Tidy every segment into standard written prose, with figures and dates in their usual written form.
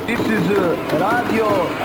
This is Radio.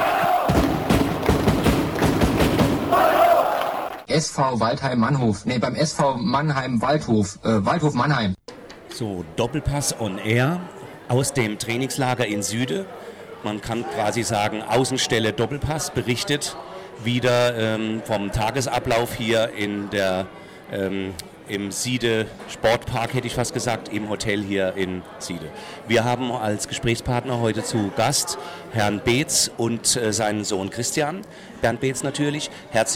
SV Waldheim-Mannhof. Nee, beim SV Mannheim-Waldhof. Waldhof-Mannheim. So, Doppelpass on Air aus dem Trainingslager in Süde. Man kann quasi sagen, Außenstelle Doppelpass berichtet wieder vom Tagesablauf hier in der im Siede Sportpark, hätte ich fast gesagt, im Hotel hier in Siede. Wir haben als Gesprächspartner heute zu Gast Herrn Beetz und seinen Sohn Christian. Bernd Beetz natürlich.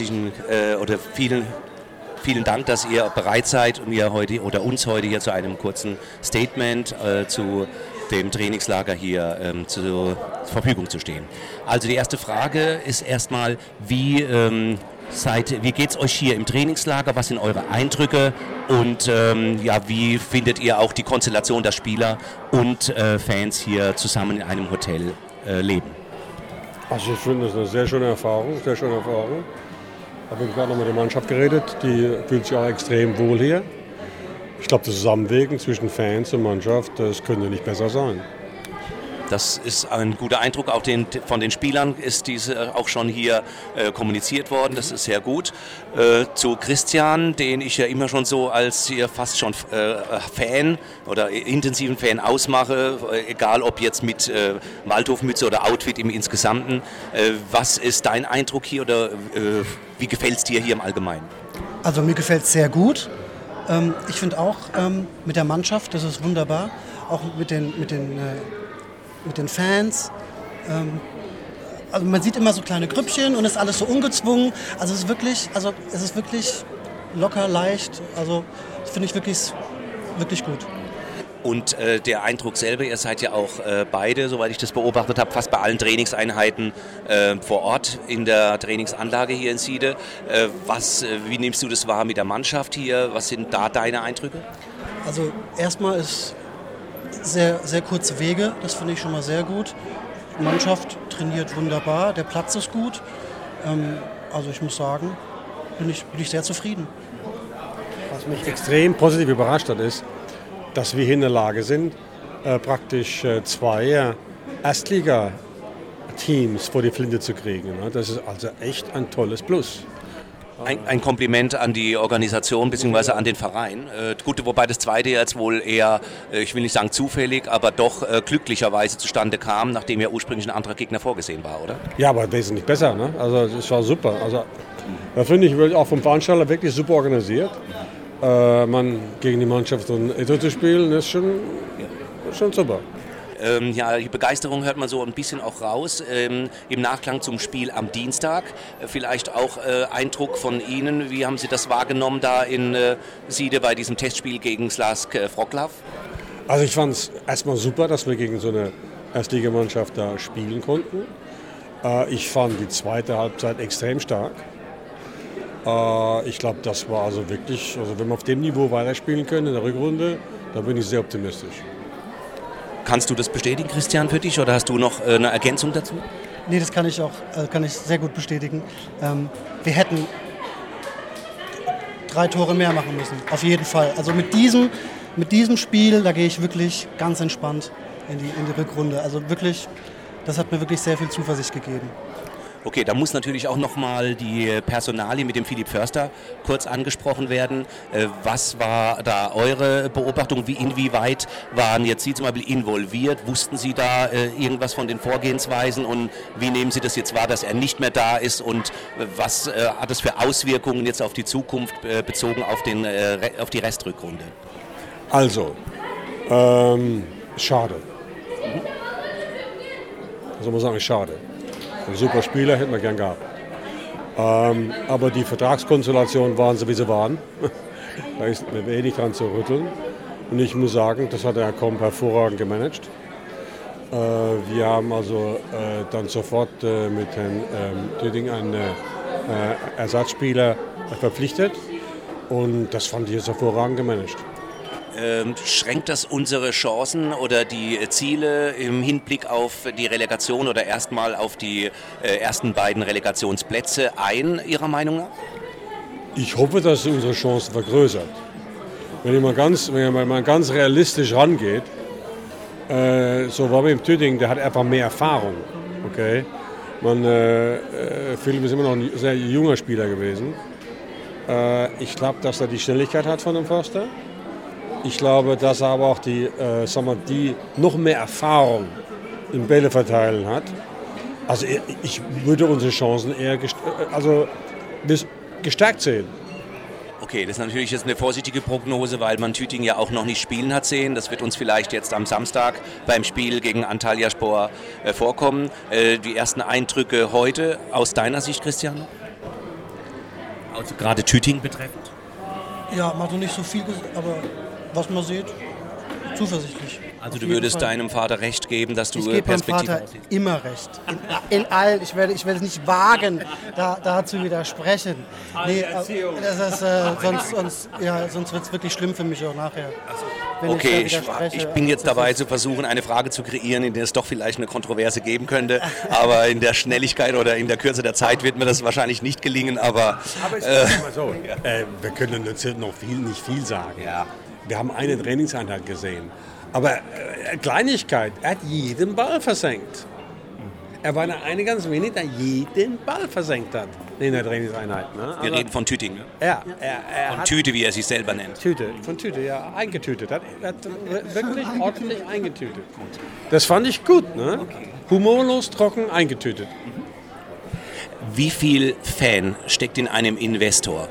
Vielen Dank, dass ihr bereit seid, mir heute oder uns heute hier zu einem kurzen Statement zu dem Trainingslager hier zur Verfügung zu stehen. Also die erste Frage ist erstmal, wie geht es euch hier im Trainingslager? Was sind eure Eindrücke? Und wie findet ihr auch die Konstellation der Spieler und Fans hier zusammen in einem Hotel leben? Also ich finde das eine sehr schöne Erfahrung. Ich habe gerade noch mit der Mannschaft geredet, die fühlt sich auch extrem wohl hier. Ich glaube, das Zusammenwirken zwischen Fans und Mannschaft, das könnte nicht besser sein. Das ist ein guter Eindruck, auch von den Spielern ist diese auch schon hier kommuniziert worden, das ist sehr gut. Zu Christian, den ich ja immer schon so als hier fast schon Fan oder intensiven Fan ausmache, egal ob jetzt mit Waldhofmütze oder Outfit im Insgesamten. Was ist dein Eindruck hier oder wie gefällt es dir hier im Allgemeinen? Also mir gefällt es sehr gut. Ich finde auch mit der Mannschaft, das ist wunderbar, auch mit den Fans. Also man sieht immer so kleine Grüppchen und es ist alles so ungezwungen. Also es ist wirklich locker, leicht. Also das finde ich wirklich gut. Und der Eindruck selber, ihr seid ja auch beide, soweit ich das beobachtet habe, fast bei allen Trainingseinheiten vor Ort in der Trainingsanlage hier in Siede. Wie nimmst du das wahr mit der Mannschaft hier? Was sind da deine Eindrücke? Also erstmal ist sehr, sehr kurze Wege, das finde ich schon mal sehr gut. Die Mannschaft trainiert wunderbar, der Platz ist gut. Also ich muss sagen, bin ich sehr zufrieden. Was mich extrem positiv überrascht hat, ist, dass wir hier in der Lage sind, praktisch 2 Erstliga-Teams vor die Flinte zu kriegen. Das ist also echt ein tolles Plus. Ein Kompliment an die Organisation bzw. an den Verein. Gut, wobei das zweite jetzt wohl eher, ich will nicht sagen zufällig, aber doch glücklicherweise zustande kam, nachdem ja ursprünglich ein anderer Gegner vorgesehen war, oder? Ja, aber wesentlich besser. Ne? Also es war super. Also, da finde ich auch vom Veranstalter wirklich super organisiert. Gegen die Mannschaft zu spielen, ist schon super. Die Begeisterung hört man so ein bisschen auch raus im Nachklang zum Spiel am Dienstag. Vielleicht auch Eindruck von Ihnen. Wie haben Sie das wahrgenommen da in Siede bei diesem Testspiel gegen Slask Wrocław? Also ich fand es erstmal super, dass wir gegen so eine Erstligamannschaft da spielen konnten. Ich fand die zweite Halbzeit extrem stark. Ich glaube, das war also wirklich, wenn wir auf dem Niveau weiterspielen können in der Rückrunde, dann bin ich sehr optimistisch. Kannst du das bestätigen, Christian, für dich, oder hast du noch eine Ergänzung dazu? Nee, das kann ich sehr gut bestätigen. Wir hätten 3 Tore mehr machen müssen, auf jeden Fall. Also mit diesem Spiel, da gehe ich wirklich ganz entspannt in die Rückrunde. Also wirklich, das hat mir wirklich sehr viel Zuversicht gegeben. Okay, da muss natürlich auch nochmal die Personalie mit dem Philipp Förster kurz angesprochen werden. Was war da eure Beobachtung? Inwieweit waren jetzt Sie zum Beispiel involviert? Wussten Sie da irgendwas von den Vorgehensweisen und wie nehmen Sie das jetzt wahr, dass er nicht mehr da ist und was hat es für Auswirkungen jetzt auf die Zukunft bezogen auf die Restrückrunde? Also, schade. Also muss sagen, schade. Ein super Spieler hätten wir gern gehabt. Aber die Vertragskonstellationen waren so, wie sie waren. Da ist wenig dran zu rütteln. Und ich muss sagen, das hat der Herr Komp hervorragend gemanagt. Wir haben also dann sofort mit Herrn Tüding einen Ersatzspieler verpflichtet. Und das fand ich jetzt hervorragend gemanagt. Schränkt das unsere Chancen oder die Ziele im Hinblick auf die Relegation oder erstmal auf die ersten beiden Relegationsplätze ein, Ihrer Meinung nach? Ich hoffe, dass es unsere Chancen vergrößert. Wenn man ganz realistisch rangeht, so war beim Tüding, der hat einfach mehr Erfahrung. Okay? Philipp ist immer noch ein sehr junger Spieler gewesen. Ich glaube, dass er die Schnelligkeit hat von dem Förster. Ich glaube, dass er aber auch die noch mehr Erfahrung im Bälle verteilen hat. Also ich würde unsere Chancen eher gestärkt sehen. Okay, das ist natürlich jetzt eine vorsichtige Prognose, weil man Tüding ja auch noch nicht spielen hat sehen. Das wird uns vielleicht jetzt am Samstag beim Spiel gegen Antalyaspor vorkommen. Die ersten Eindrücke heute aus deiner Sicht, Christian? Also gerade Tüding betreffend? Ja, macht noch nicht so viel, aber was man sieht, zuversichtlich. Also du würdest deinem Vater recht geben, dass du Perspektive aussiehst? Ich gebe meinem Vater immer recht. In allen. Ich werde es nicht wagen, da zu widersprechen. Nee, das ist, sonst wird es wirklich schlimm für mich auch nachher. Okay, ich bin jetzt dabei zu versuchen, eine Frage zu kreieren, in der es doch vielleicht eine Kontroverse geben könnte. Aber in der Schnelligkeit oder in der Kürze der Zeit wird mir das wahrscheinlich nicht gelingen. Aber ich sage mal so, wir können jetzt noch nicht viel sagen. Ja. Wir haben eine Trainingseinheit gesehen. Aber Kleinigkeit, er hat jeden Ball versenkt. Er war einer ganz wenig, der jeden Ball versenkt hat in der Trainingseinheit. Ne? Wir reden von Tüding. Ne? Ja. Von Tüte, wie er sich selber nennt. Von Tüte, ja, eingetütet. Er hat wirklich ordentlich eingetütet. Das fand ich gut. Ne? Okay. Humorlos, trocken, eingetütet. Wie viel Fan steckt in einem Investor?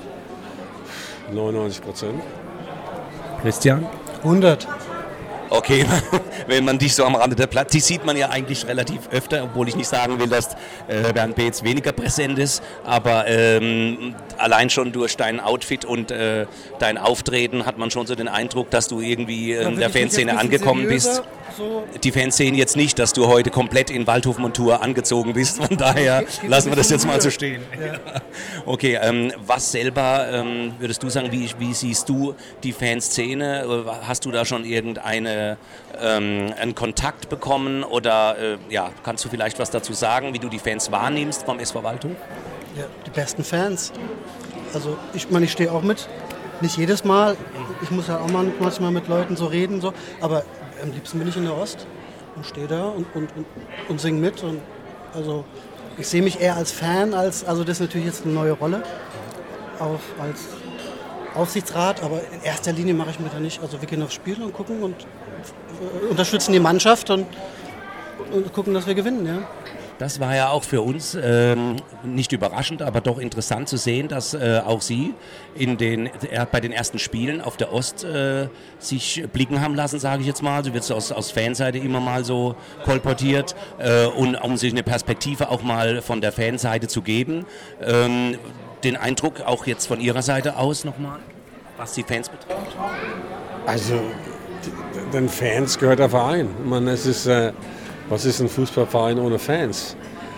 99%. Christian? 100. Okay, wenn man dich so am Rande der Platte, die sieht man ja eigentlich relativ öfter, obwohl ich nicht sagen will, dass Bernd Beetz weniger präsent ist, aber allein schon durch dein Outfit und dein Auftreten hat man schon so den Eindruck, dass du irgendwie in der Fanszene angekommen bist. So. Die Fans sehen jetzt nicht, dass du heute komplett in Waldhof-Montur angezogen bist, von daher lassen wir das jetzt mal so stehen. Ja. Okay, was selber würdest du sagen, wie siehst du die Fanszene? Hast du da schon einen Kontakt bekommen oder kannst du vielleicht was dazu sagen, wie du die Fans wahrnimmst vom SV Waldhof? Ja, die besten Fans. Also ich stehe auch mit, nicht jedes Mal. Ich muss ja auch manchmal mit Leuten so reden, so, aber am liebsten bin ich in der Ost und stehe da und singe mit. Und also ich sehe mich eher als Fan, also das ist natürlich jetzt eine neue Rolle, auch als Aufsichtsrat, aber in erster Linie mache ich mir da nicht. Also wir gehen aufs Spiel und gucken und unterstützen die Mannschaft und gucken, dass wir gewinnen. Ja. Das war ja auch für uns nicht überraschend, aber doch interessant zu sehen, dass auch Sie bei den ersten Spielen auf der Ost sich blicken haben lassen, sage ich jetzt mal. So wird es aus Fanseite immer mal so kolportiert, und um sich eine Perspektive auch mal von der Fanseite zu geben. Den Eindruck auch jetzt von Ihrer Seite aus nochmal, was die Fans betrifft? Also den Fans gehört der Verein. Was ist ein Fußballverein ohne Fans?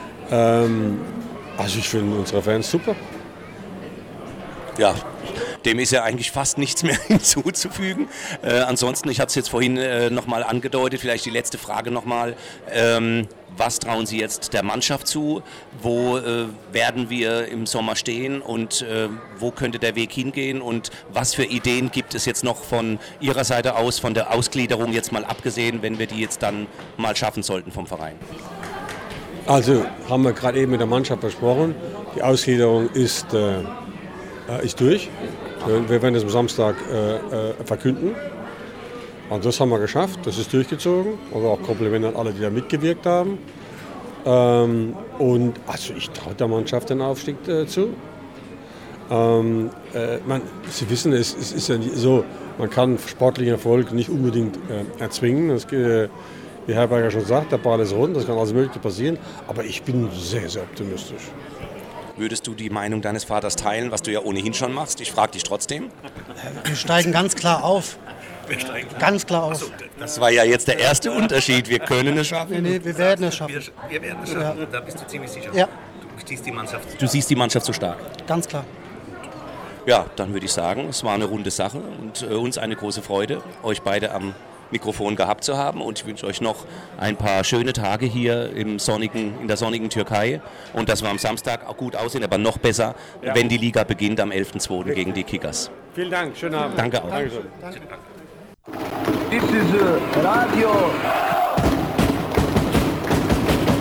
Also ich finde unsere Fans super. Ja, dem ist ja eigentlich fast nichts mehr hinzuzufügen. Ansonsten, ich habe es jetzt vorhin nochmal angedeutet, vielleicht die letzte Frage nochmal. Was trauen Sie jetzt der Mannschaft zu? Wo werden wir im Sommer stehen und wo könnte der Weg hingehen? Und was für Ideen gibt es jetzt noch von Ihrer Seite aus, von der Ausgliederung jetzt mal abgesehen, wenn wir die jetzt dann mal schaffen sollten vom Verein? Also haben wir gerade eben mit der Mannschaft besprochen. Die Ausgliederung ist durch. Wir werden es am Samstag verkünden. Und das haben wir geschafft, das ist durchgezogen. Also auch Kompliment an alle, die da mitgewirkt haben. Und also ich traue der Mannschaft den Aufstieg zu. Sie wissen, es ist ja nicht so, man kann sportlichen Erfolg nicht unbedingt erzwingen. Wie Herberger schon sagt, der Ball ist rund, das kann alles Mögliche passieren. Aber ich bin sehr, sehr optimistisch. Würdest du die Meinung deines Vaters teilen, was du ja ohnehin schon machst? Ich frage dich trotzdem. Wir steigen ganz klar auf. Ganz klar auf. So, das war ja jetzt der erste Unterschied. Wir können es schaffen. Nee, wir werden es schaffen. Wir werden es schaffen. Ja. Da bist du ziemlich sicher. Ja. Du siehst die Mannschaft so stark. Ganz klar. Ja, dann würde ich sagen, es war eine runde Sache und uns eine große Freude, euch beide am Mikrofon gehabt zu haben, und ich wünsche euch noch ein paar schöne Tage hier in der sonnigen Türkei und dass wir am Samstag auch gut aussehen, aber noch besser, wenn die Liga beginnt am 11.02. gegen die Kickers. Vielen Dank, schönen Abend. Danke auch. Danke. This is Radio.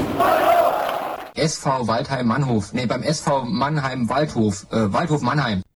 SV Waldheim Mannhof. Nee, beim SV Mannheim Waldhof. Waldhof Mannheim.